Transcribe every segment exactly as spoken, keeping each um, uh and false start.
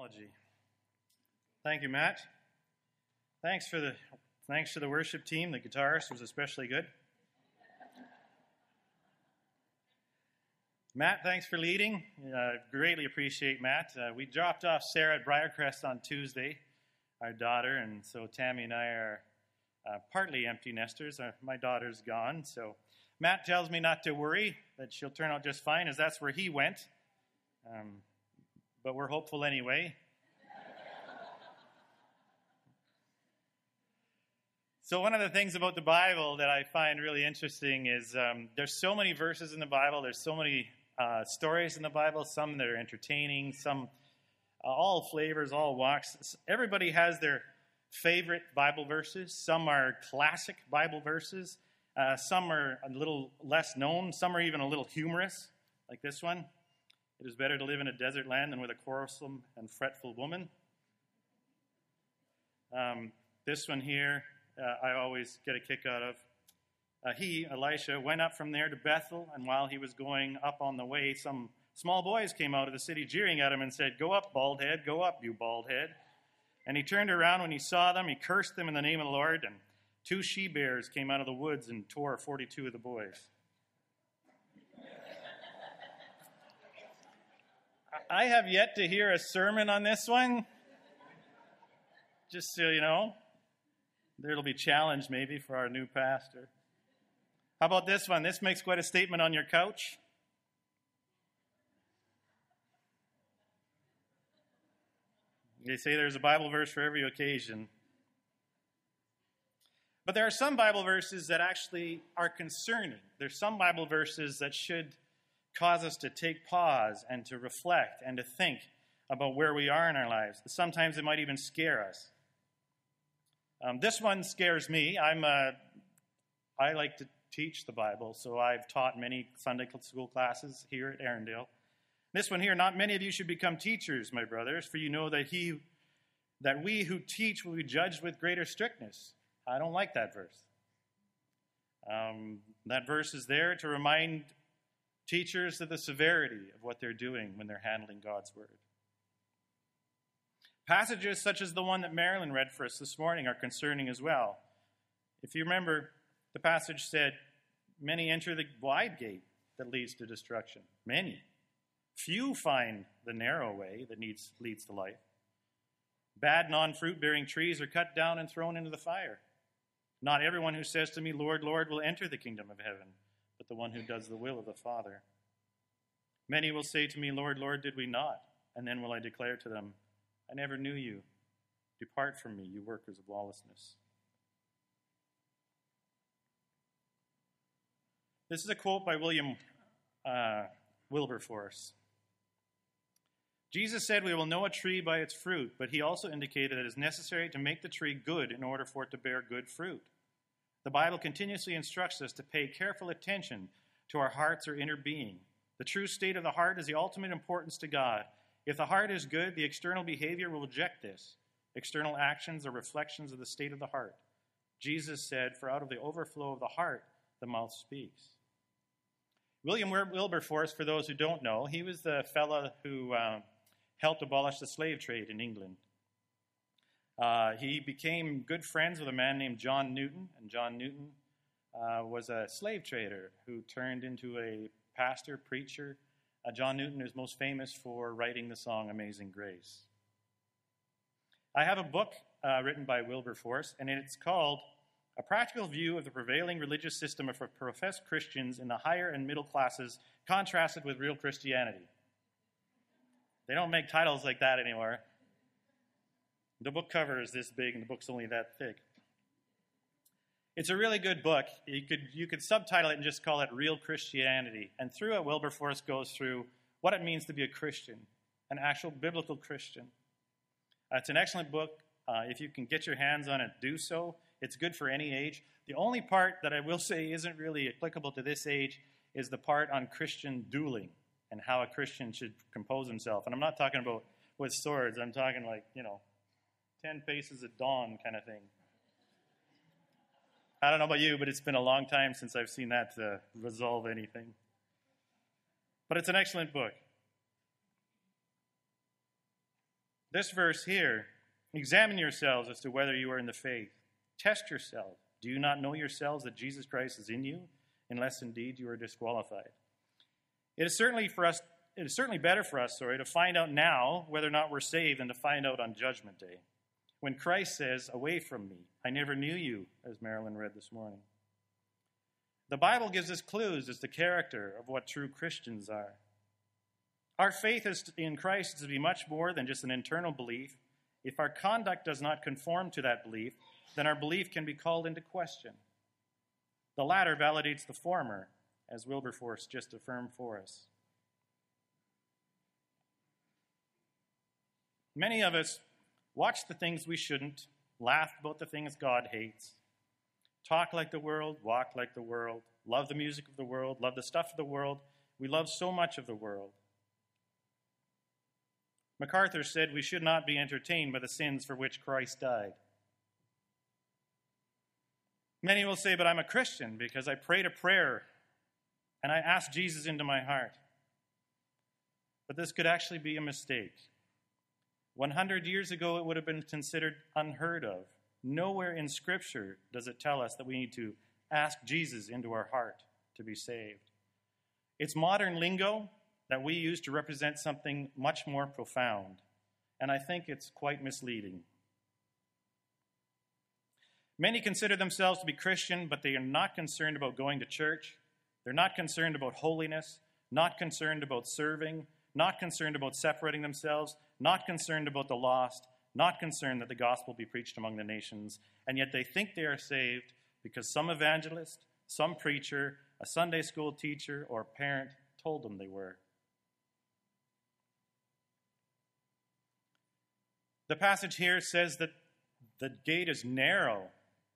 Technology. Thank you, Matt. Thanks for the thanks to the worship team. The guitarist was especially good. Matt, thanks for leading. Uh, greatly appreciate Matt. Uh, we dropped off Sarah at Briarcrest on Tuesday, our daughter, and so Tammy and I are uh, partly empty nesters. Uh, my daughter's gone, so Matt tells me not to worry, that she'll turn out just fine, as that's where he went. Um, but we're hopeful anyway. So one of the things about the Bible that I find really interesting is um, there's so many verses in the Bible, there's so many uh, stories in the Bible, some that are entertaining, some uh, all flavors, all walks. Everybody has their favorite Bible verses. Some are classic Bible verses. Uh, some are a little less known. Some are even a little humorous, like this one. It is better to live in a desert land than with a quarrelsome and fretful woman. Um, this one here, uh, I always get a kick out of. Uh, he, Elisha, went up from there to Bethel, and while he was going up on the way, some small boys came out of the city jeering at him and said, "Go up, bald head, go up, you bald head." And he turned around when he saw them, he cursed them in the name of the Lord, and two she-bears came out of the woods and tore forty-two of the boys. I have yet to hear a sermon on this one. Just so you know, there'll be challenge maybe for our new pastor. How about this one? This makes quite a statement on your couch. They say there's a Bible verse for every occasion. But there are some Bible verses that actually are concerning. There's some Bible verses that should cause us to take pause and to reflect and to think about where we are in our lives. Sometimes it might even scare us. Um, this one scares me. I'm a, I like to teach the Bible, so I've taught many Sunday school classes here at Arendelle. This one here, not many of you should become teachers, my brothers, for you know that he, that we who teach will be judged with greater strictness. I don't like that verse. Um, that verse is there to remind teachers of the severity of what they're doing when they're handling God's word. Passages such as the one that Marilyn read for us this morning are concerning as well. If you remember, the passage said, "Many enter the wide gate that leads to destruction." Many. Few find the narrow way that leads, leads to life. Bad non-fruit-bearing trees are cut down and thrown into the fire. Not everyone who says to me, "Lord, Lord," will enter the kingdom of heaven, but the one who does the will of the Father. Many will say to me, "Lord, Lord, did we not?" And then will I declare to them, "I never knew you. Depart from me, you workers of lawlessness." This is a quote by William uh, Wilberforce. Jesus said, "We will know a tree by its fruit," but he also indicated that it is necessary to make the tree good in order for it to bear good fruit. The Bible continuously instructs us to pay careful attention to our hearts or inner being. The true state of the heart is the ultimate importance to God. If the heart is good, the external behavior will reject this. External actions are reflections of the state of the heart. Jesus said, "For out of the overflow of the heart, the mouth speaks." William Wilberforce, for those who don't know, he was the fellow who uh, helped abolish the slave trade in England. Uh, he became good friends with a man named John Newton, and John Newton uh, was a slave trader who turned into a pastor, preacher. Uh, John Newton is most famous for writing the song Amazing Grace. I have a book uh, written by Wilberforce, and it's called A Practical View of the Prevailing Religious System of Professed Christians in the Higher and Middle Classes, Contrasted with Real Christianity. They don't make titles like that anymore. The book cover is this big, and the book's only that thick. It's a really good book. You could you could subtitle it and just call it Real Christianity. And through it, Wilberforce goes through what it means to be a Christian, an actual biblical Christian. Uh, it's an excellent book. Uh, if you can get your hands on it, do so. It's good for any age. The only part that I will say isn't really applicable to this age is the part on Christian dueling and how a Christian should compose himself. And I'm not talking about with swords. I'm talking like, you know, ten paces at dawn kind of thing. I don't know about you, but it's been a long time since I've seen that uh, resolve anything. But it's an excellent book. This verse here, examine yourselves as to whether you are in the faith. Test yourself. Do you not know yourselves that Jesus Christ is in you, unless indeed you are disqualified? It is certainly for us, it is certainly better for us, sorry, to find out now whether or not we're saved than to find out on Judgment Day, when Christ says, "Away from me, I never knew you," as Marilyn read this morning. The Bible gives us clues as to the character of what true Christians are. Our faith is in Christ is to be much more than just an internal belief. If our conduct does not conform to that belief, then our belief can be called into question. The latter validates the former, as Wilberforce just affirmed for us. Many of us watch the things we shouldn't, laugh about the things God hates, talk like the world, walk like the world, love the music of the world, love the stuff of the world. We love so much of the world. MacArthur said we should not be entertained by the sins for which Christ died. Many will say, but I'm a Christian because I prayed a prayer and I asked Jesus into my heart. But this could actually be a mistake. one hundred years ago, it would have been considered unheard of. Nowhere in Scripture does it tell us that we need to ask Jesus into our heart to be saved. It's modern lingo that we use to represent something much more profound, and I think it's quite misleading. Many consider themselves to be Christian, but they are not concerned about going to church. They're not concerned about holiness, not concerned about serving, not concerned about separating themselves, not concerned about the lost, not concerned that the gospel be preached among the nations, and yet they think they are saved because some evangelist, some preacher, a Sunday school teacher, or parent told them they were. The passage here says that the gate is narrow.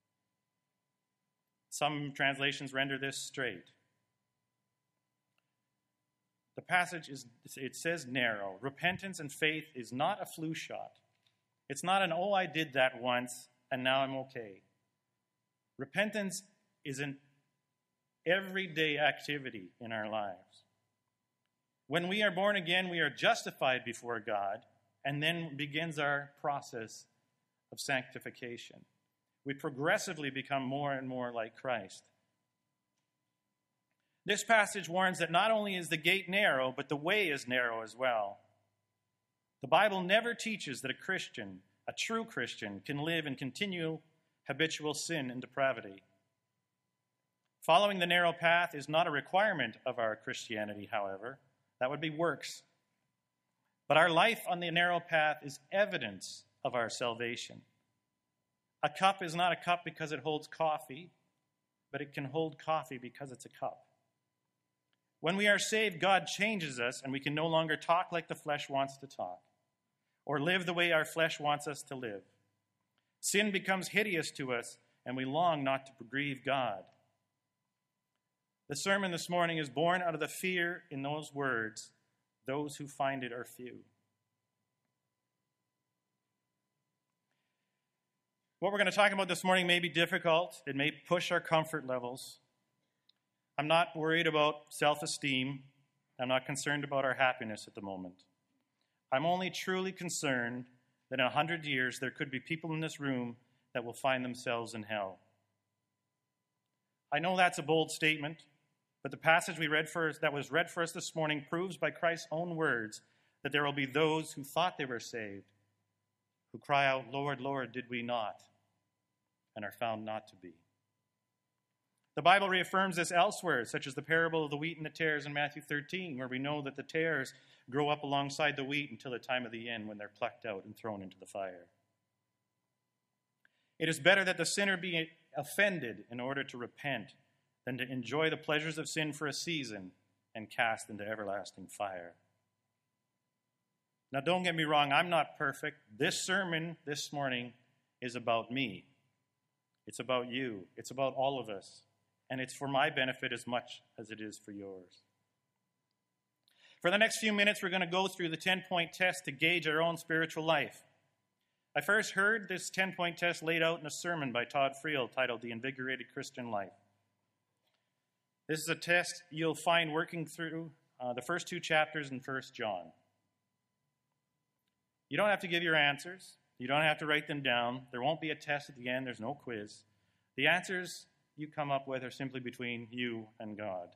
Some translations render this straight. The passage is, it says narrow. Repentance and faith is not a flu shot. It's not an, oh, I did that once, and now I'm okay. Repentance is an everyday activity in our lives. When we are born again, we are justified before God, and then begins our process of sanctification. We progressively become more and more like Christ. This passage warns that not only is the gate narrow, but the way is narrow as well. The Bible never teaches that a Christian, a true Christian, can live in continual habitual sin and depravity. Following the narrow path is not a requirement of our Christianity, however. That would be works. But our life on the narrow path is evidence of our salvation. A cup is not a cup because it holds coffee, but it can hold coffee because it's a cup. When we are saved, God changes us, and we can no longer talk like the flesh wants to talk, or live the way our flesh wants us to live. Sin becomes hideous to us, and we long not to grieve God. The sermon this morning is born out of the fear in those words, "Those who find it are few." What we're going to talk about this morning may be difficult. It may push our comfort levels. I'm not worried about self-esteem. I'm not concerned about our happiness at the moment. I'm only truly concerned that in a hundred years there could be people in this room that will find themselves in hell. I know that's a bold statement, but the passage we read for us, that was read for us this morning proves by Christ's own words that there will be those who thought they were saved, who cry out, "Lord, Lord, did we not?" and are found not to be. The Bible reaffirms this elsewhere, such as the parable of the wheat and the tares in Matthew thirteen, where we know that the tares grow up alongside the wheat until the time of the end when they're plucked out and thrown into the fire. It is better that the sinner be offended in order to repent than to enjoy the pleasures of sin for a season and cast into everlasting fire. Now, don't get me wrong, I'm not perfect. This sermon this morning is about me. It's about you. It's about all of us. And it's for my benefit as much as it is for yours. For the next few minutes, we're going to go through the ten-point test to gauge our own spiritual life. I first heard this ten-point test laid out in a sermon by Todd Friel titled The Invigorated Christian Life. This is a test you'll find working through uh, the first two chapters in First John. You don't have to give your answers. You don't have to write them down. There won't be a test at the end. There's no quiz. The answers you come up with are simply between you and God.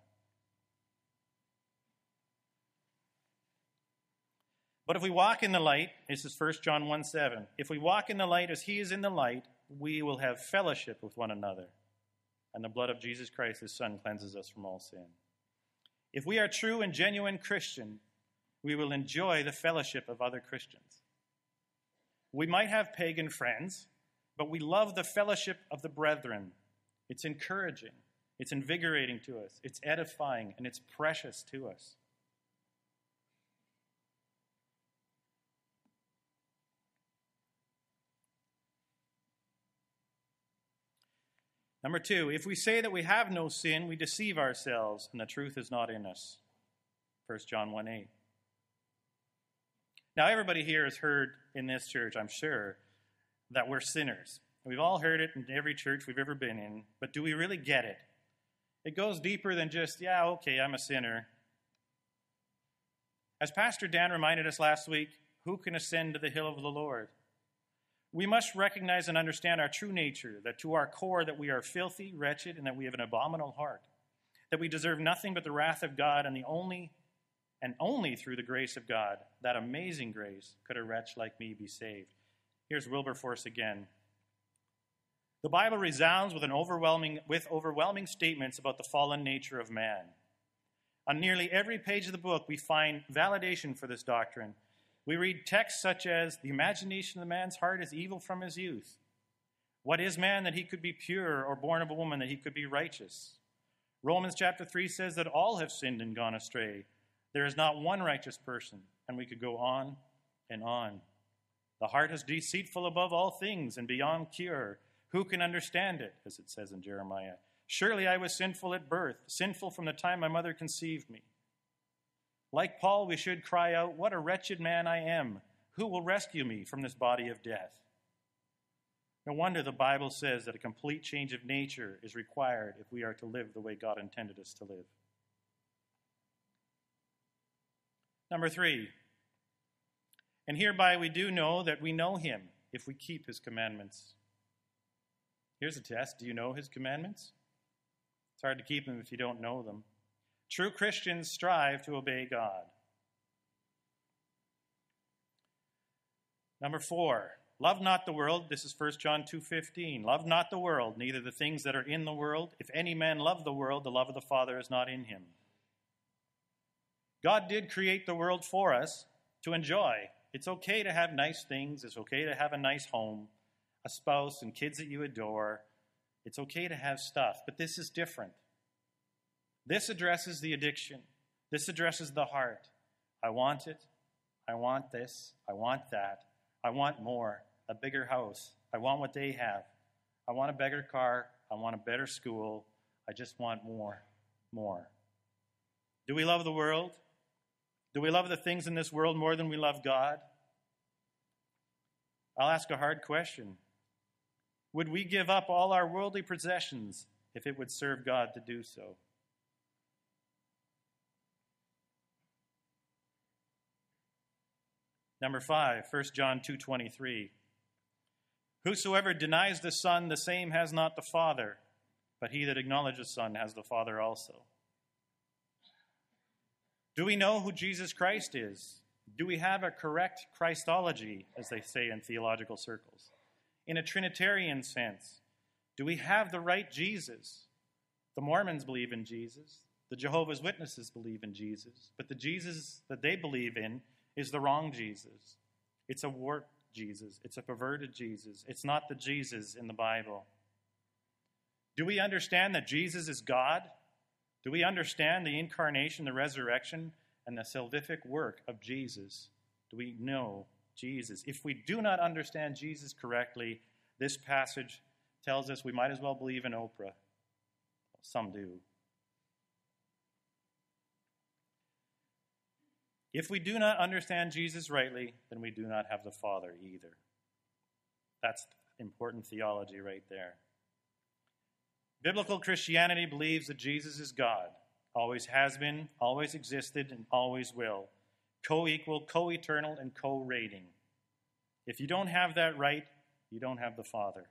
But if we walk in the light, this is First John one seven, if we walk in the light as he is in the light, we will have fellowship with one another. And the blood of Jesus Christ, his Son, cleanses us from all sin. If we are true and genuine Christian, we will enjoy the fellowship of other Christians. We might have pagan friends, but we love the fellowship of the brethren. It's encouraging, it's invigorating to us, it's edifying, and it's precious to us. Number two, if we say that we have no sin, we deceive ourselves, and the truth is not in us. First John one eight. Now, everybody here has heard in this church, I'm sure, that we're sinners. We've all heard it in every church we've ever been in, but do we really get it? It goes deeper than just, yeah, okay, I'm a sinner. As Pastor Dan reminded us last week, who can ascend to the hill of the Lord? We must recognize and understand our true nature, that to our core that we are filthy, wretched, and that we have an abominable heart, that we deserve nothing but the wrath of God, and the only and only through the grace of God, that amazing grace, could a wretch like me be saved. Here's Wilberforce again. The Bible resounds with an overwhelming with overwhelming statements about the fallen nature of man. On nearly every page of the book, we find validation for this doctrine. We read texts such as, the imagination of the man's heart is evil from his youth. What is man that he could be pure, or born of a woman that he could be righteous? Romans chapter three says that all have sinned and gone astray. There is not one righteous person, and we could go on and on. The heart is deceitful above all things and beyond cure. Who can understand it, as it says in Jeremiah? Surely I was sinful at birth, sinful from the time my mother conceived me. Like Paul, we should cry out, what a wretched man I am. Who will rescue me from this body of death? No wonder the Bible says that a complete change of nature is required if we are to live the way God intended us to live. Number three, and hereby we do know that we know him if we keep his commandments. Here's a test. Do you know his commandments? It's hard to keep them if you don't know them. True Christians strive to obey God. Number four, love not the world. This is First John two fifteen. Love not the world, neither the things that are in the world. If any man love the world, the love of the Father is not in him. God did create the world for us to enjoy. It's okay to have nice things. It's okay to have a nice home, a spouse, and kids that you adore. It's okay to have stuff, but this is different. This addresses the addiction. This addresses the heart. I want it. I want this. I want that. I want more. A bigger house. I want what they have. I want a bigger car. I want a better school. I just want more. More. Do we love the world? Do we love the things in this world more than we love God? I'll ask a hard question. Would we give up all our worldly possessions if it would serve God to do so? Number five, First John two twenty-three. Whosoever denies the Son, the same has not the Father, but he that acknowledges the Son has the Father also. Do we know who Jesus Christ is? Do we have a correct Christology, as they say in theological circles? In a Trinitarian sense, do we have the right Jesus? The Mormons believe in Jesus. The Jehovah's Witnesses believe in Jesus. But the Jesus that they believe in is the wrong Jesus. It's a warped Jesus. It's a perverted Jesus. It's not the Jesus in the Bible. Do we understand that Jesus is God? Do we understand the incarnation, the resurrection, and the salvific work of Jesus? Do we know Jesus? If we do not understand Jesus correctly, this passage tells us we might as well believe in Oprah. Some do. If we do not understand Jesus rightly, then we do not have the Father either. That's important theology right there. Biblical Christianity believes that Jesus is God, always has been, always existed, and always will. Co-equal, co-eternal, and co-rating. If you don't have that right, you don't have the Father.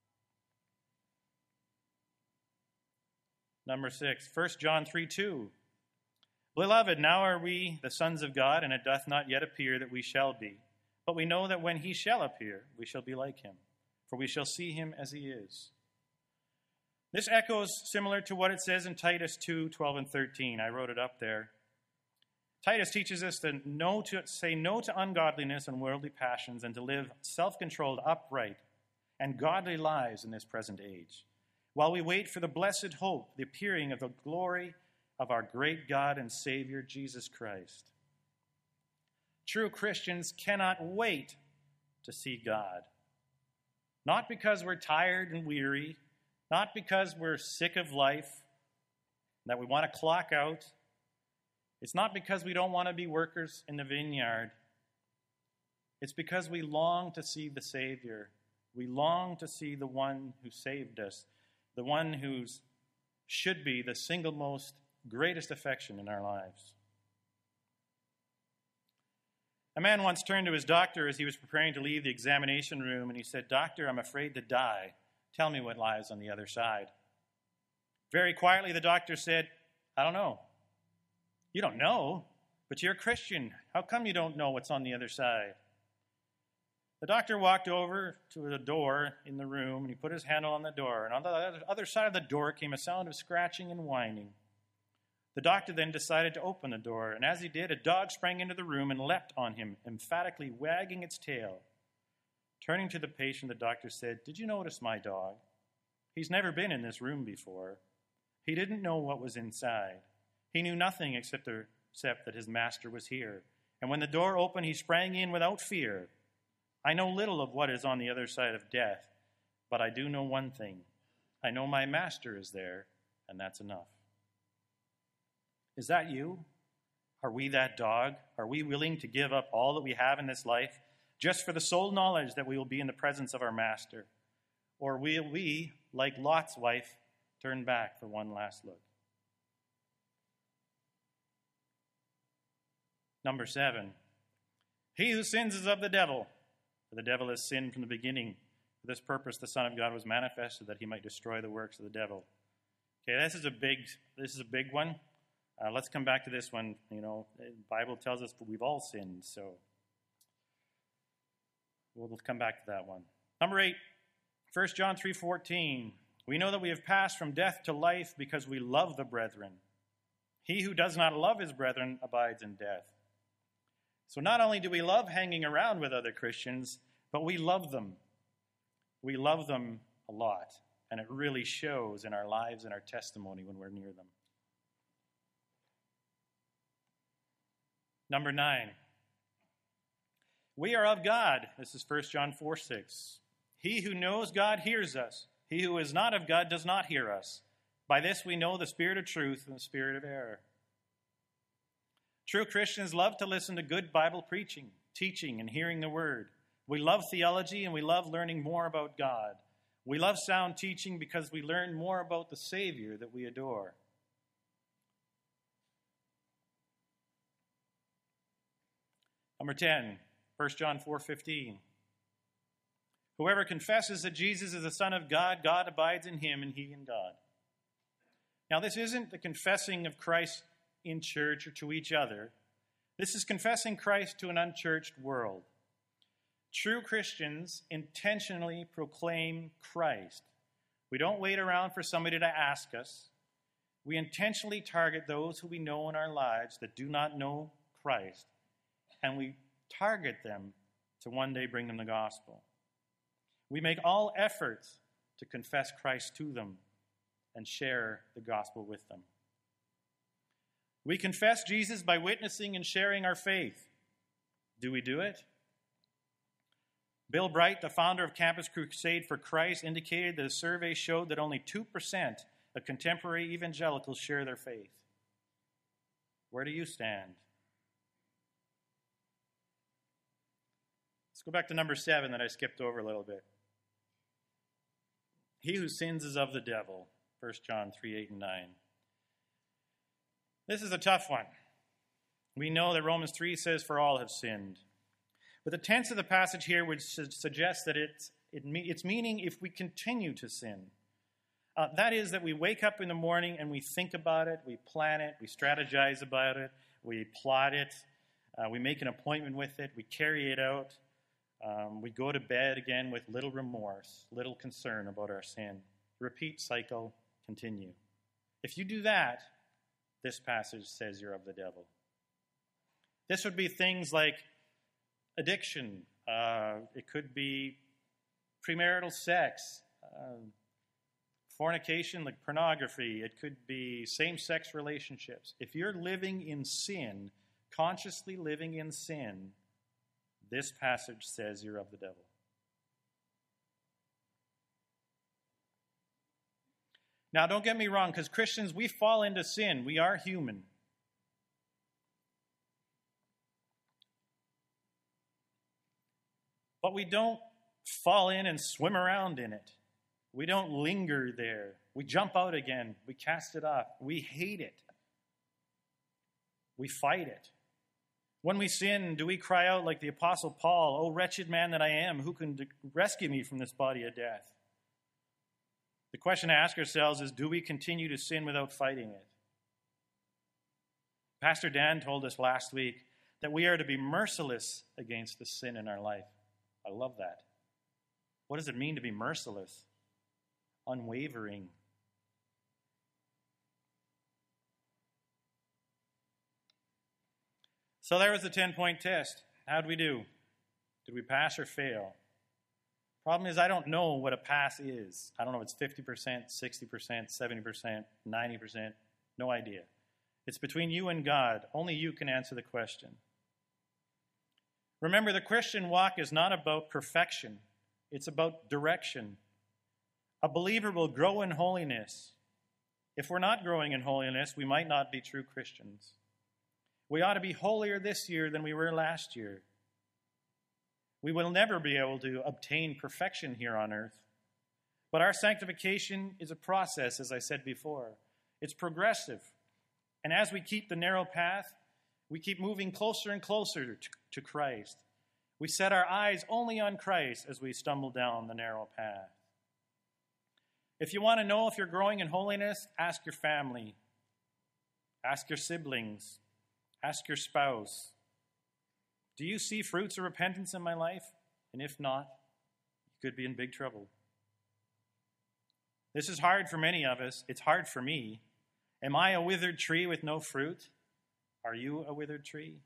Number six, First John three two. Beloved, now are we the sons of God, and it doth not yet appear that we shall be. But we know that when he shall appear, we shall be like him, for we shall see him as he is. This echoes similar to what it says in Titus two twelve and thirteen. I wrote it up there. Titus teaches us to, no to say no to ungodliness and worldly passions, and to live self-controlled, upright, and godly lives in this present age, while we wait for the blessed hope, the appearing of the glory of our great God and Savior, Jesus Christ. True Christians cannot wait to see God. Not because we're tired and weary, not because we're sick of life, that we want to clock out. It's not because we don't want to be workers in the vineyard. It's because we long to see the Savior. We long to see the one who saved us, the one who should be the single most greatest affection in our lives. A man once turned to his doctor as he was preparing to leave the examination room, and he said, "Doctor, I'm afraid to die. Tell me what lies on the other side." Very quietly, the doctor said, "I don't know." "You don't know? But you're a Christian. How come you don't know what's on the other side?" The doctor walked over to the door in the room, and he put his hand on the door. And on the other side of the door came a sound of scratching and whining. The doctor then decided to open the door, and as he did, a dog sprang into the room and leapt on him, emphatically wagging its tail. Turning to the patient, the doctor said, "Did you notice my dog? He's never been in this room before. He didn't know what was inside. He knew nothing except, the, except that his master was here. And when the door opened, he sprang in without fear. I know little of what is on the other side of death, but I do know one thing. I know my master is there, and that's enough." Is that you? Are we that dog? Are we willing to give up all that we have in this life just for the sole knowledge that we will be in the presence of our master? Or will we, like Lot's wife, turn back for one last look? Number seven, he who sins is of the devil, for the devil has sinned from the beginning. For this purpose the Son of God was manifested, that he might destroy the works of the devil. Okay, this is a big, this is a big one. Uh, let's come back to this one. You know, the Bible tells us we've all sinned, so we'll come back to that one. Number eight, First John three fourteen. We know that we have passed from death to life because we love the brethren. He who does not love his brethren abides in death. So not only do we love hanging around with other Christians, but we love them. We love them a lot, and it really shows in our lives and our testimony when we're near them. Number nine, we are of God. This is First John four six. He who knows God hears us. He who is not of God does not hear us. By this we know the spirit of truth and the spirit of error. True Christians love to listen to good Bible preaching, teaching, and hearing the word. We love theology, and we love learning more about God. We love sound teaching because we learn more about the Savior that we adore. Number ten, First John four fifteen. Whoever confesses that Jesus is the Son of God, God abides in him and he in God. Now, this isn't the confessing of Christ in church or to each other. This is confessing Christ to an unchurched world. True Christians intentionally proclaim Christ. We don't wait around for somebody to ask us. We intentionally target those who we know in our lives that do not know Christ, and we target them to one day bring them the gospel. We make all efforts to confess Christ to them and share the gospel with them. We confess Jesus by witnessing and sharing our faith. Do we do it? Bill Bright, the founder of Campus Crusade for Christ, indicated that a survey showed that only two percent of contemporary evangelicals share their faith. Where do you stand? Let's go back to number seven that I skipped over a little bit. He who sins is of the devil, First John three, eight, and nine. This is a tough one. We know that Romans three says, "For all have sinned." But the tense of the passage here would su- suggest that it's, it me- it's meaning if we continue to sin. Uh, that is, that we wake up in the morning and we think about it, we plan it, we strategize about it, we plot it, uh, we make an appointment with it, we carry it out. Um, we go to bed again with little remorse, little concern about our sin. Repeat cycle, continue. If you do that, this passage says you're of the devil. This would be things like addiction. Uh, it could be premarital sex, uh, fornication like pornography. It could be same-sex relationships. If you're living in sin, consciously living in sin, this passage says you're of the devil. Now, don't get me wrong, because Christians, we fall into sin. We are human. But we don't fall in and swim around in it. We don't linger there. We jump out again. We cast it off. We hate it. We fight it. When we sin, do we cry out like the Apostle Paul, "O wretched man that I am, who can rescue me from this body of death?" The question to ask ourselves is, do we continue to sin without fighting it? Pastor Dan told us last week that we are to be merciless against the sin in our life. I love that. What does it mean to be merciless? Unwavering. So there was the ten-point test. How'd we do? Did we pass or fail? Problem is, I don't know what a pass is. I don't know if it's fifty percent, sixty percent, seventy percent, ninety percent. No idea. It's between you and God. Only you can answer the question. Remember, the Christian walk is not about perfection. It's about direction. A believer will grow in holiness. If we're not growing in holiness, we might not be true Christians. We ought to be holier this year than we were last year. We will never be able to obtain perfection here on earth. But our sanctification is a process, as I said before. It's progressive. And as we keep the narrow path, we keep moving closer and closer to, to Christ. We set our eyes only on Christ as we stumble down the narrow path. If you want to know if you're growing in holiness, ask your family. Ask your siblings. Ask your spouse. Do you see fruits of repentance in my life? And if not, you could be in big trouble. This is hard for many of us. It's hard for me. Am I a withered tree with no fruit? Are you a withered tree?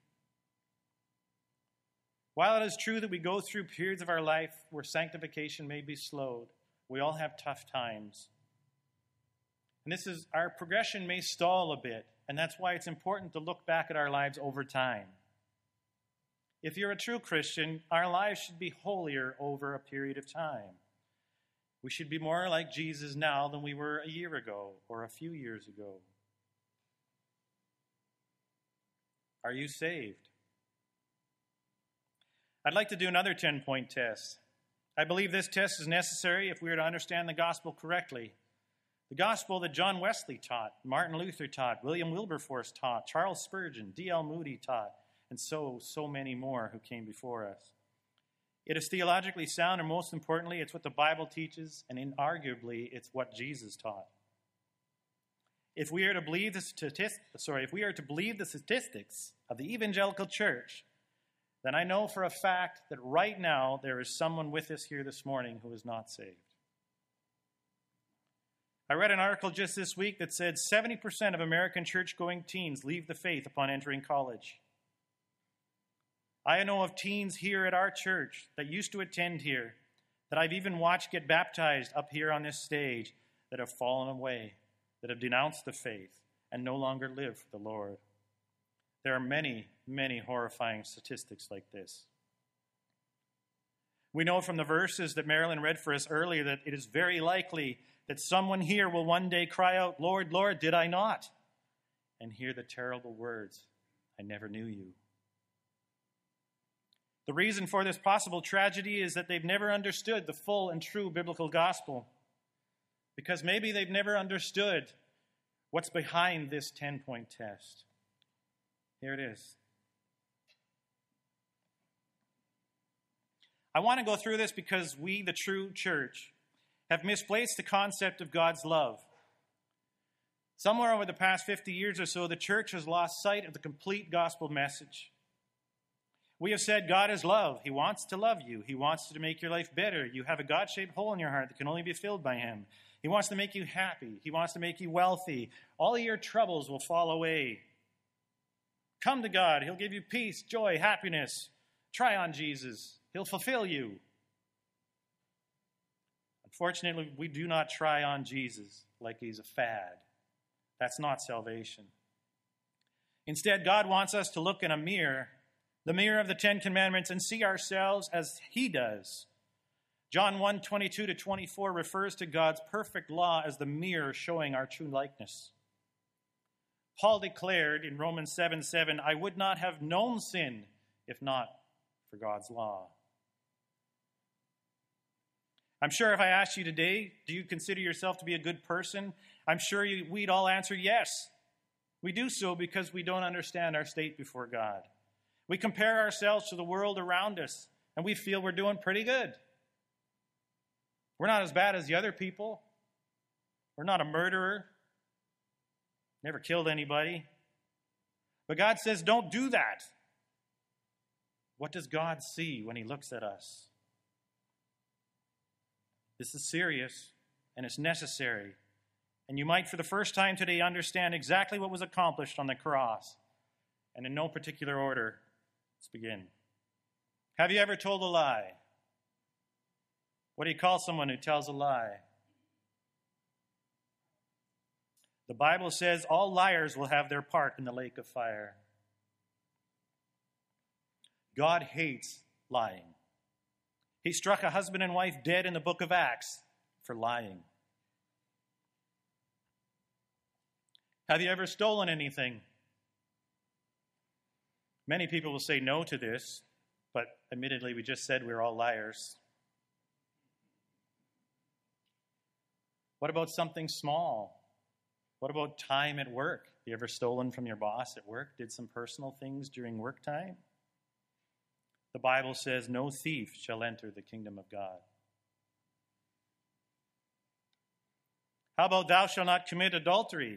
While it is true that we go through periods of our life where sanctification may be slowed, we all have tough times. And this is, our progression may stall a bit, and that's why it's important to look back at our lives over time. If you're a true Christian, our lives should be holier over a period of time. We should be more like Jesus now than we were a year ago or a few years ago. Are you saved? I'd like to do another ten-point test. I believe this test is necessary if we are to understand the gospel correctly. The gospel that John Wesley taught, Martin Luther taught, William Wilberforce taught, Charles Spurgeon, D L Moody taught, and so, so many more who came before us. It is theologically sound, and most importantly, it's what the Bible teaches, and inarguably, it's what Jesus taught. If we are to believe the statistics, sorry, if we are to believe the statistics of the evangelical church, then I know for a fact that right now there is someone with us here this morning who is not saved. I read an article just this week that said seventy percent of American church-going teens leave the faith upon entering college. I know of teens here at our church that used to attend here, that I've even watched get baptized up here on this stage, that have fallen away, that have denounced the faith, and no longer live for the Lord. There are many, many horrifying statistics like this. We know from the verses that Marilyn read for us earlier that it is very likely that someone here will one day cry out, "Lord, Lord, did I not?" and hear the terrible words, "I never knew you." The reason for this possible tragedy is that they've never understood the full and true biblical gospel, because maybe they've never understood what's behind this ten-point test. Here it is. I want to go through this because we, the true church, have misplaced the concept of God's love. Somewhere over the past fifty years or so, the church has lost sight of the complete gospel message. We have said God is love. He wants to love you. He wants to make your life better. You have a God-shaped hole in your heart that can only be filled by him. He wants to make you happy. He wants to make you wealthy. All of your troubles will fall away. Come to God. He'll give you peace, joy, happiness. Try on Jesus. He'll fulfill you. Unfortunately, we do not try on Jesus like he's a fad. That's not salvation. Instead, God wants us to look in a mirror, the mirror of the Ten Commandments, and see ourselves as he does. John one, twenty-two to twenty-four refers to God's perfect law as the mirror showing our true likeness. Paul declared in Romans seven seven, I would not have known sin if not for God's law. I'm sure if I asked you today, do you consider yourself to be a good person? I'm sure you, we'd all answer yes. We do so because we don't understand our state before God. We compare ourselves to the world around us, and we feel we're doing pretty good. We're not as bad as the other people. We're not a murderer. Never killed anybody. But God says, don't do that. What does God see when he looks at us? This is serious, and it's necessary. And you might, for the first time today, understand exactly what was accomplished on the cross. And in no particular order, let's begin. Have you ever told a lie? What do you call someone who tells a lie? The Bible says all liars will have their part in the lake of fire. God hates lying. He struck a husband and wife dead in the book of Acts for lying. Have you ever stolen anything? Many people will say no to this, but admittedly, we just said we're all liars. What about something small? What about time at work? You ever stolen from your boss at work? Did some personal things during work time? The Bible says, no thief shall enter the kingdom of God. How about thou shalt not commit adultery?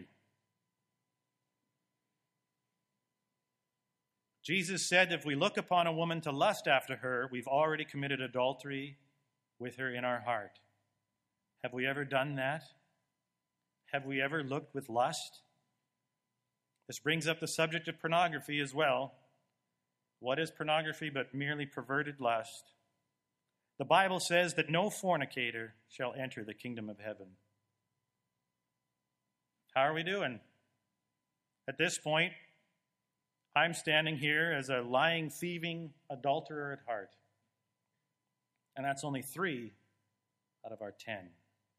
Jesus said if we look upon a woman to lust after her, we've already committed adultery with her in our heart. Have we ever done that? Have we ever looked with lust? This brings up the subject of pornography as well. What is pornography but merely perverted lust? The Bible says that no fornicator shall enter the kingdom of heaven. How are we doing? At this point, I'm standing here as a lying, thieving adulterer at heart. And that's only three out of our ten.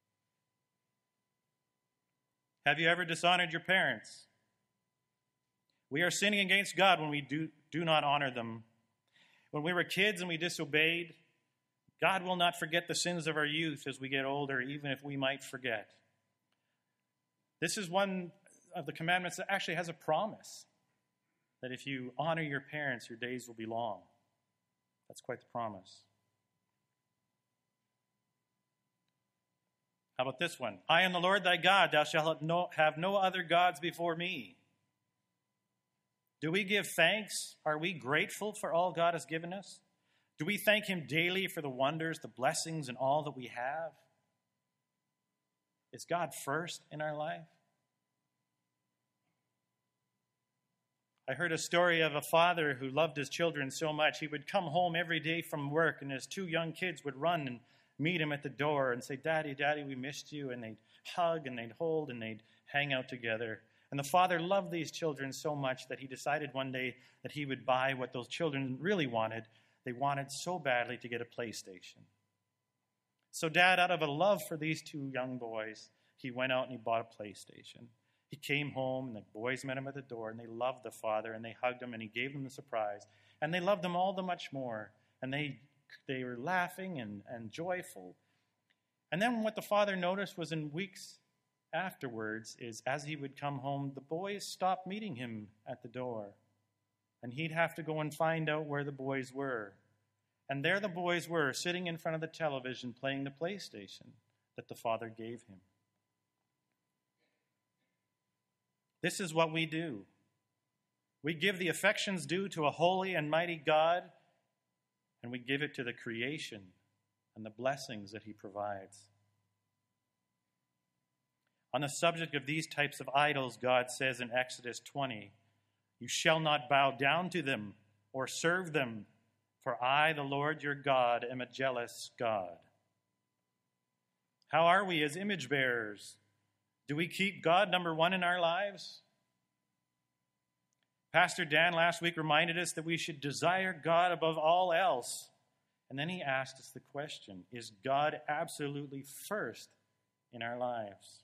Have you ever dishonored your parents? We are sinning against God when we do, do not honor them. When we were kids and we disobeyed, God will not forget the sins of our youth as we get older, even if we might forget. This is one of the commandments that actually has a promise that if you honor your parents, your days will be long. That's quite the promise. How about this one? I am the Lord thy God, thou shalt no, have no other gods before me. Do we give thanks? Are we grateful for all God has given us? Do we thank him daily for the wonders, the blessings, and all that we have? Is God first in our life? I heard a story of a father who loved his children so much, he would come home every day from work, and his two young kids would run and meet him at the door and say, Daddy, Daddy, we missed you. And they'd hug and they'd hold and they'd hang out together. And the father loved these children so much that he decided one day that he would buy what those children really wanted. They wanted so badly to get a PlayStation. So Dad, out of a love for these two young boys, he went out and he bought a PlayStation. He came home and the boys met him at the door and they loved the father and they hugged him and he gave them the surprise. And they loved him all the much more. And they they were laughing and, and joyful. And then what the father noticed was in weeks afterwards is as he would come home, the boys stopped meeting him at the door. And he'd have to go and find out where the boys were. And there the boys were, sitting in front of the television playing the PlayStation that the Father gave him. This is what we do. We give the affections due to a holy and mighty God, and we give it to the creation and the blessings that he provides. On the subject of these types of idols, God says in Exodus twenty, "You shall not bow down to them or serve them, for I, the Lord your God, am a jealous God." How are we as image bearers? Do we keep God number one in our lives? Pastor Dan last week reminded us that we should desire God above all else. And then he asked us the question, is God absolutely first in our lives?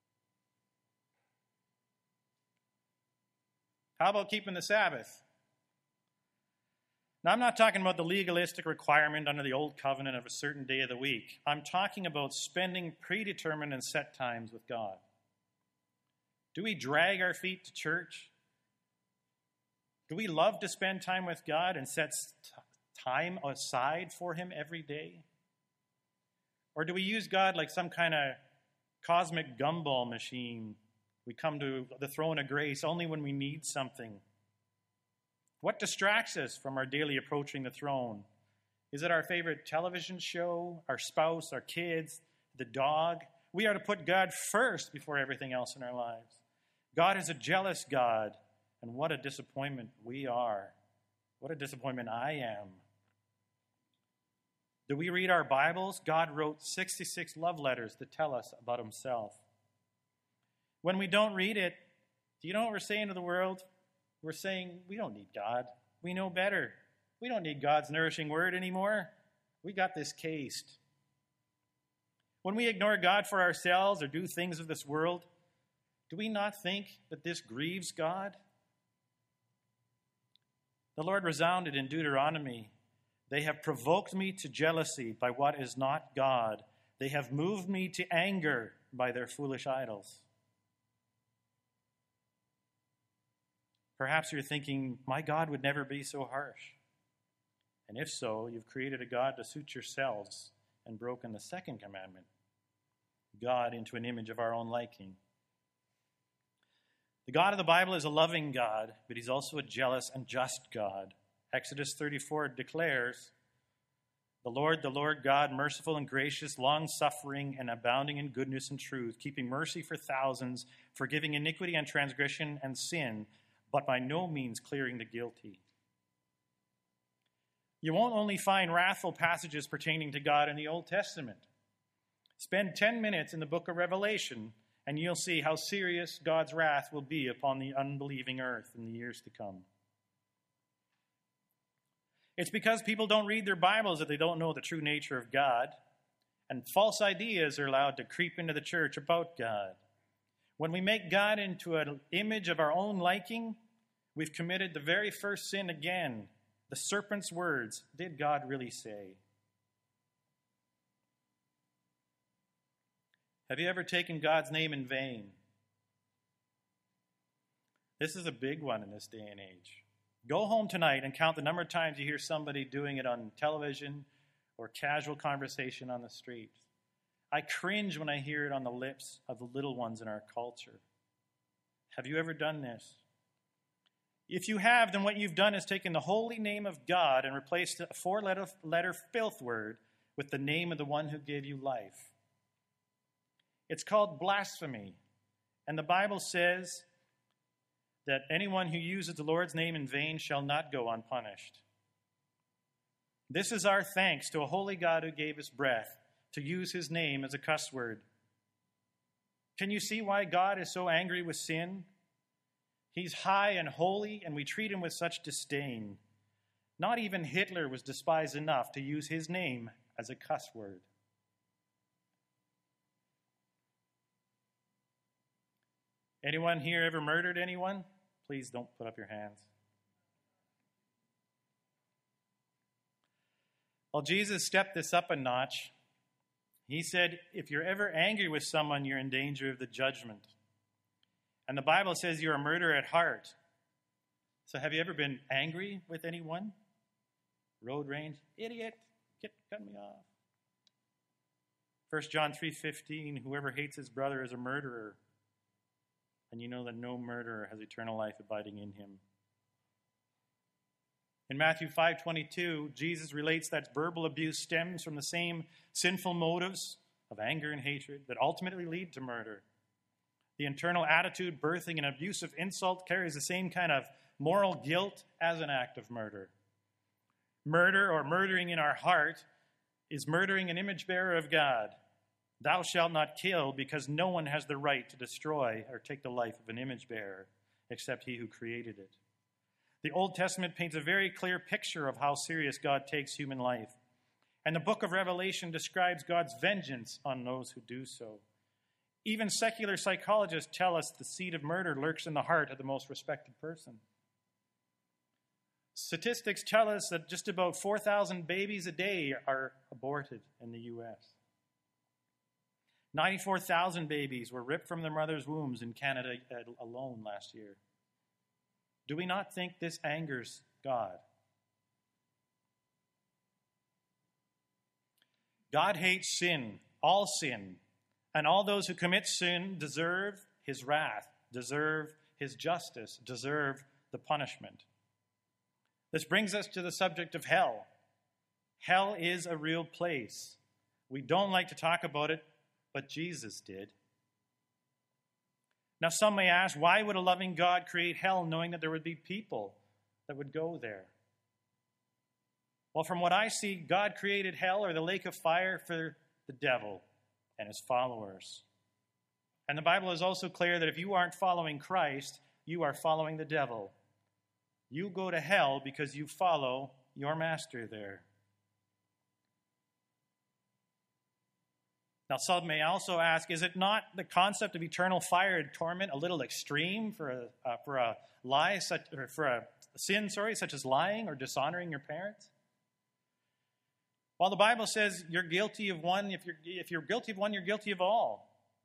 How about keeping the Sabbath? Now, I'm not talking about the legalistic requirement under the Old Covenant of a certain day of the week. I'm talking about spending predetermined and set times with God. Do we drag our feet to church? Do we love to spend time with God and set time aside for him every day? Or do we use God like some kind of cosmic gumball machine? We come to the throne of grace only when we need something. What distracts us from our daily approaching the throne? Is it our favorite television show, our spouse, our kids, the dog? We are to put God first before everything else in our lives. God is a jealous God, and what a disappointment we are. What a disappointment I am. Do we read our Bibles? God wrote sixty-six love letters to tell us about himself. When we don't read it, do you know what we're saying to the world? We're saying, we don't need God. We know better. We don't need God's nourishing word anymore. We got this cased. When we ignore God for ourselves or do things of this world, do we not think that this grieves God? The Lord resounded in Deuteronomy, "They have provoked me to jealousy by what is not God. They have moved me to anger by their foolish idols." Perhaps you're thinking, my God would never be so harsh. And if so, you've created a God to suit yourselves and broken the second commandment, God into an image of our own liking. The God of the Bible is a loving God, but he's also a jealous and just God. Exodus thirty-four declares, "The Lord, the Lord God, merciful and gracious, long-suffering and abounding in goodness and truth, keeping mercy for thousands, forgiving iniquity and transgression and sin, but by no means clearing the guilty." You won't only find wrathful passages pertaining to God in the Old Testament. Spend ten minutes in the book of Revelation, and you'll see how serious God's wrath will be upon the unbelieving earth in the years to come. It's because people don't read their Bibles that they don't know the true nature of God, and false ideas are allowed to creep into the church about God. When we make God into an image of our own liking, we've committed the very first sin again. The serpent's words, did God really say? Have you ever taken God's name in vain? This is a big one in this day and age. Go home tonight and count the number of times you hear somebody doing it on television or casual conversation on the street. I cringe when I hear it on the lips of the little ones in our culture. Have you ever done this? If you have, then what you've done is taken the holy name of God and replaced a four-letter letter filth word with the name of the one who gave you life. It's called blasphemy, and the Bible says that anyone who uses the Lord's name in vain shall not go unpunished. This is our thanks to a holy God who gave us breath to use his name as a cuss word. Can you see why God is so angry with sin? He's high and holy, and we treat him with such disdain. Not even Hitler was despised enough to use his name as a cuss word. Anyone here ever murdered anyone? Please don't put up your hands. Well, Jesus stepped this up a notch. He said, if you're ever angry with someone, you're in danger of the judgment. And the Bible says you're a murderer at heart. So have you ever been angry with anyone? Road rage, idiot, get cut me off. First John three fifteen, whoever hates his brother is a murderer, and you know that no murderer has eternal life abiding in him. In Matthew five twenty-two, Jesus relates that verbal abuse stems from the same sinful motives of anger and hatred that ultimately lead to murder. The internal attitude birthing an abusive insult carries the same kind of moral guilt as an act of murder. Murder, or murdering in our heart, is murdering an image bearer of God. Thou shalt not kill, because no one has the right to destroy or take the life of an image bearer except he who created it. The Old Testament paints a very clear picture of how serious God takes human life. And the book of Revelation describes God's vengeance on those who do so. Even secular psychologists tell us the seed of murder lurks in the heart of the most respected person. Statistics tell us that just about four thousand babies a day are aborted in the U S ninety-four thousand babies were ripped from their mother's wombs in Canada alone last year. Do we not think this angers God? God hates sin, all sin, and all those who commit sin deserve his wrath, deserve his justice, deserve the punishment. This brings us to the subject of hell. Hell is a real place. We don't like to talk about it, but Jesus did. Now, some may ask, why would a loving God create hell knowing that there would be people that would go there? Well, from what I see, God created hell, or the lake of fire, for the devil and his followers. And the Bible is also clear that if you aren't following Christ, you are following the devil. You go to hell because you follow your master there. Now, some may also ask, is it not the concept of eternal fire and torment a little extreme for a uh, for a lie, such or for a sin, sorry, such as lying or dishonoring your parents? Well, the Bible says you're guilty of one. If you're if you're guilty of one, you're guilty of all.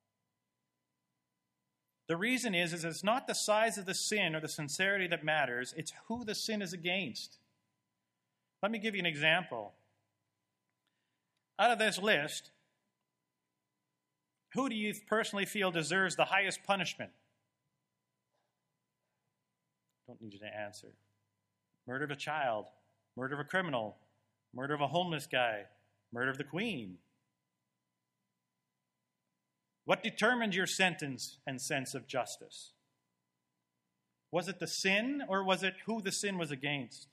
The reason is, is it's not the size of the sin or the sincerity that matters. It's who the sin is against. Let me give you an example. Out of this list, who do you personally feel deserves the highest punishment? Don't need you to answer. Murder of a child, murder of a criminal, murder of a homeless guy, murder of the queen. What determined your sentence and sense of justice? Was it the sin, or was it who the sin was against?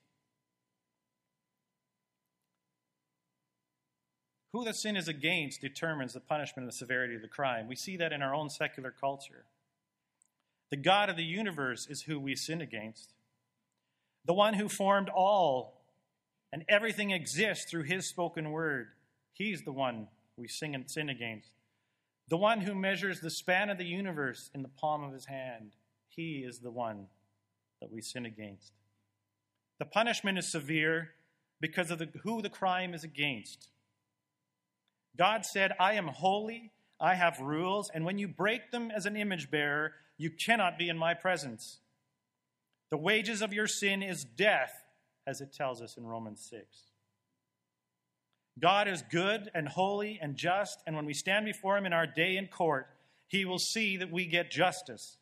Who the sin is against determines the punishment and the severity of the crime. We see that in our own secular culture. The God of the universe is who we sin against. The one who formed all and everything exists through his spoken word. He's the one we sing and sin against. The one who measures the span of the universe in the palm of his hand. He is the one that we sin against. The punishment is severe because of the, who the crime is against. God said, I am holy, I have rules, and when you break them as an image bearer, you cannot be in my presence. The wages of your sin is death, as it tells us in Romans six. God is good and holy and just, and when we stand before him in our day in court, he will see that we get justice.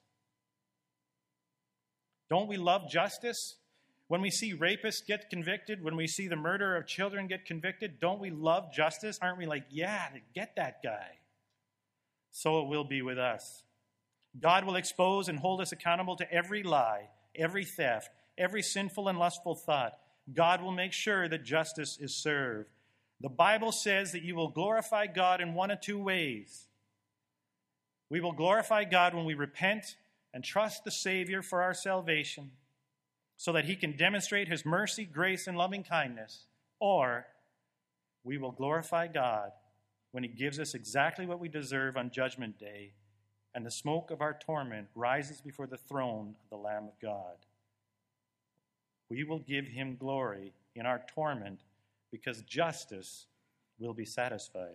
Don't we love justice? When we see rapists get convicted, when we see the murder of children get convicted, don't we love justice? Aren't we like, yeah, get that guy? So it will be with us. God will expose and hold us accountable to every lie, every theft, every sinful and lustful thought. God will make sure that justice is served. The Bible says that you will glorify God in one of two ways. We will glorify God when we repent and trust the Savior for our salvation, so that he can demonstrate his mercy, grace, and loving kindness. Or we will glorify God when he gives us exactly what we deserve on Judgment Day, and the smoke of our torment rises before the throne of the Lamb of God. We will give him glory in our torment because justice will be satisfied.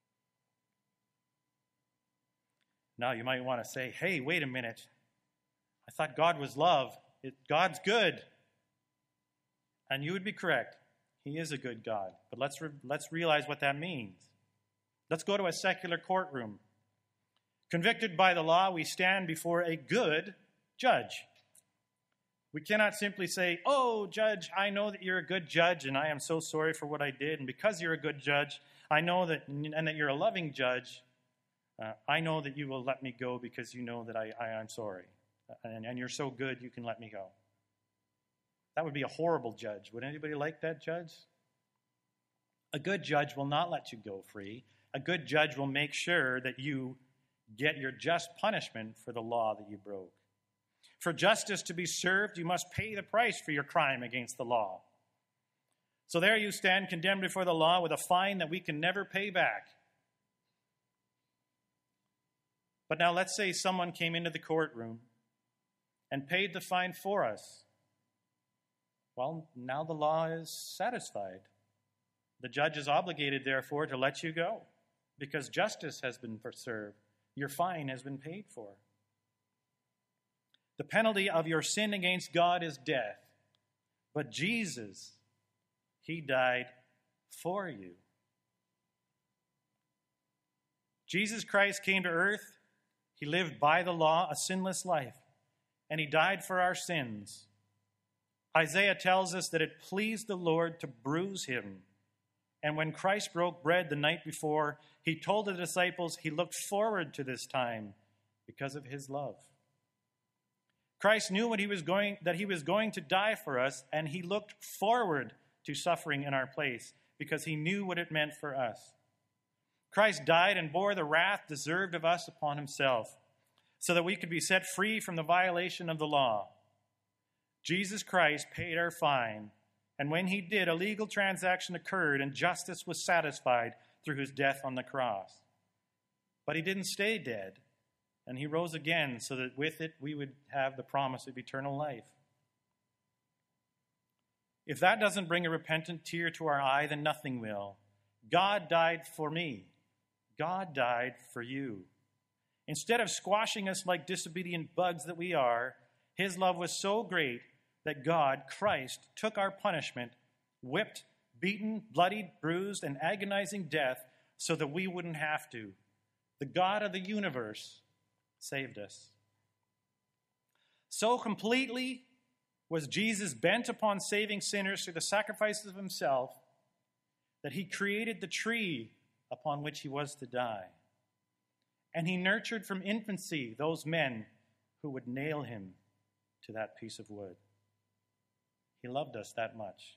Now you might want to say, hey, wait a minute. I thought God was love. It, God's good. And you would be correct. He is a good God. But let's, re- let's realize what that means. Let's go to a secular courtroom. Convicted by the law, we stand before a good judge. We cannot simply say, "Oh, judge, I know that you're a good judge, and I am so sorry for what I did. And because you're a good judge, I know that, and that you're a loving judge, uh, I know that you will let me go because you know that I, I, I'm sorry. And, and you're so good, you can let me go." That would be a horrible judge. Would anybody like that judge? A good judge will not let you go free. A good judge will make sure that you get your just punishment for the law that you broke. For justice to be served, you must pay the price for your crime against the law. So there you stand condemned before the law with a fine that we can never pay back. But now let's say someone came into the courtroom and paid the fine for us. Well, now the law is satisfied. The judge is obligated, therefore, to let you go because justice has been served. Your fine has been paid for. The penalty of your sin against God is death. But Jesus, he died for you. Jesus Christ came to earth. He lived by the law, a sinless life, and he died for our sins. Isaiah tells us that it pleased the Lord to bruise him. And when Christ broke bread the night before, he told the disciples he looked forward to this time because of his love. Christ knew what he was going, that he was going to die for us, and he looked forward to suffering in our place because he knew what it meant for us. Christ died and bore the wrath deserved of us upon himself so that we could be set free from the violation of the law. Jesus Christ paid our fine, and when he did, a legal transaction occurred and justice was satisfied through his death on the cross. But he didn't stay dead, and he rose again so that with it we would have the promise of eternal life. If that doesn't bring a repentant tear to our eye, then nothing will. God died for me. God died for you. Instead of squashing us like disobedient bugs that we are, his love was so great that God, Christ, took our punishment, whipped, beaten, bloodied, bruised, and agonizing death so that we wouldn't have to. The God of the universe saved us. So completely was Jesus bent upon saving sinners through the sacrifices of himself that he created the tree upon which he was to die. And he nurtured from infancy those men who would nail him to that piece of wood. He loved us that much.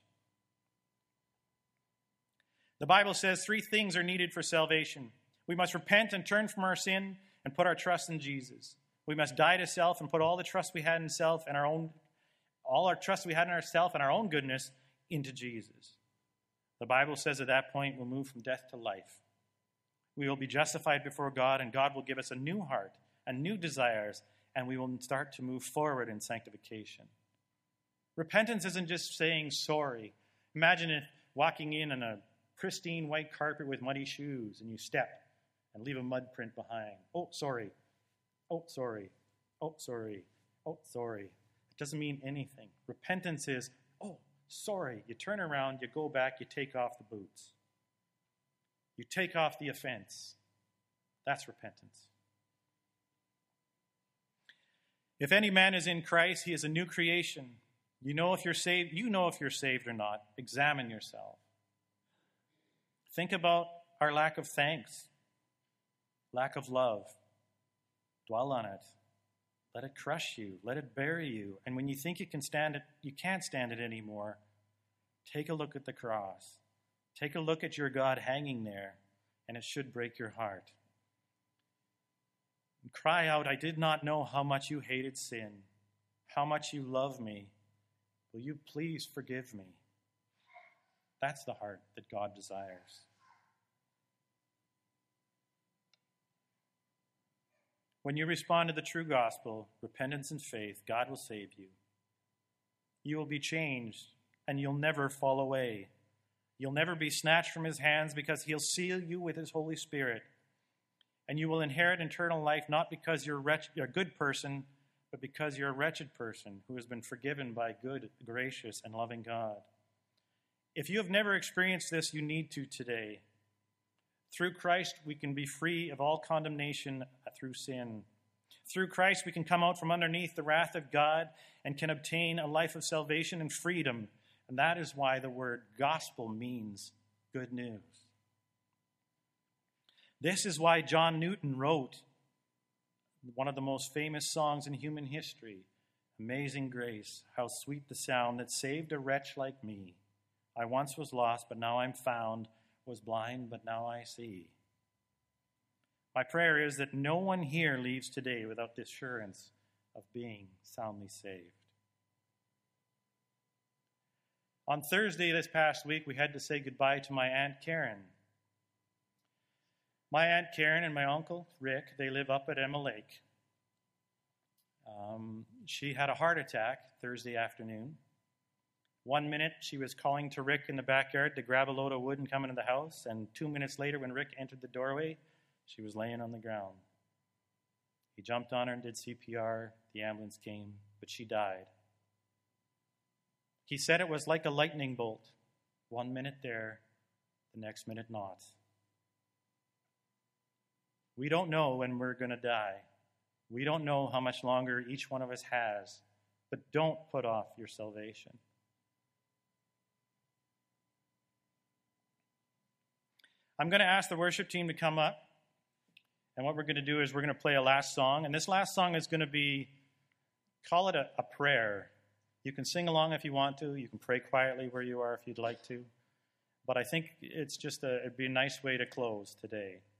The Bible says three things are needed for salvation. We must repent and turn from our sin and put our trust in Jesus. We must die to self and put all the trust we had in self and our own, all our trust we had in ourself and our own goodness into Jesus. The Bible says at that point we'll move from death to life. We will be justified before God, and God will give us a new heart and new desires, and we will start to move forward in sanctification. Repentance isn't just saying sorry. Imagine if walking in on a pristine white carpet with muddy shoes and you step and leave a mud print behind. Oh, sorry. Oh, sorry. Oh, sorry. Oh, sorry. It doesn't mean anything. Repentance is, oh, sorry. You turn around, you go back, you take off the boots. You take off the offense. That's repentance. If any man is in Christ, he is a new creation. You know if you're saved, you know if you're saved or not. Examine yourself. Think about our lack of thanks, lack of love. Dwell on it. Let it crush you. Let it bury you. And when you think you can stand it, you can't stand it anymore. Take a look at the cross. Take a look at your God hanging there, and it should break your heart. And cry out, I did not know how much you hated sin, how much you love me. Will you please forgive me? That's the heart that God desires. When you respond to the true gospel, repentance and faith, God will save you. You will be changed, and you'll never fall away. You'll never be snatched from his hands because he'll seal you with his Holy Spirit. And you will inherit eternal life not because you're, wretch- you're a good person, but because you're a wretched person who has been forgiven by good, gracious, and loving God. If you have never experienced this, you need to today. Through Christ, we can be free of all condemnation through sin. Through Christ, we can come out from underneath the wrath of God and can obtain a life of salvation and freedom. And that is why the word gospel means good news. This is why John Newton wrote one of the most famous songs in human history, Amazing Grace, how sweet the sound that saved a wretch like me. I once was lost, but now I'm found, was blind, but now I see. My prayer is that no one here leaves today without the assurance of being soundly saved. On Thursday this past week, we had to say goodbye to my Aunt Karen. My Aunt Karen and my uncle Rick, they live up at Emma Lake. Um, she had a heart attack Thursday afternoon. One minute, she was calling to Rick in the backyard to grab a load of wood and come into the house, and two minutes later, when Rick entered the doorway, she was laying on the ground. He jumped on her and did C P R. The ambulance came, but she died. He said it was like a lightning bolt. One minute there, the next minute not. We don't know when we're going to die. We don't know how much longer each one of us has, but don't put off your salvation. I'm going to ask the worship team to come up, and what we're going to do is we're going to play a last song, and this last song is going to be, call it a, a prayer. You can sing along if you want to. You can pray quietly where you are if you'd like to. But I think it's just a, it'd be a nice way to close today.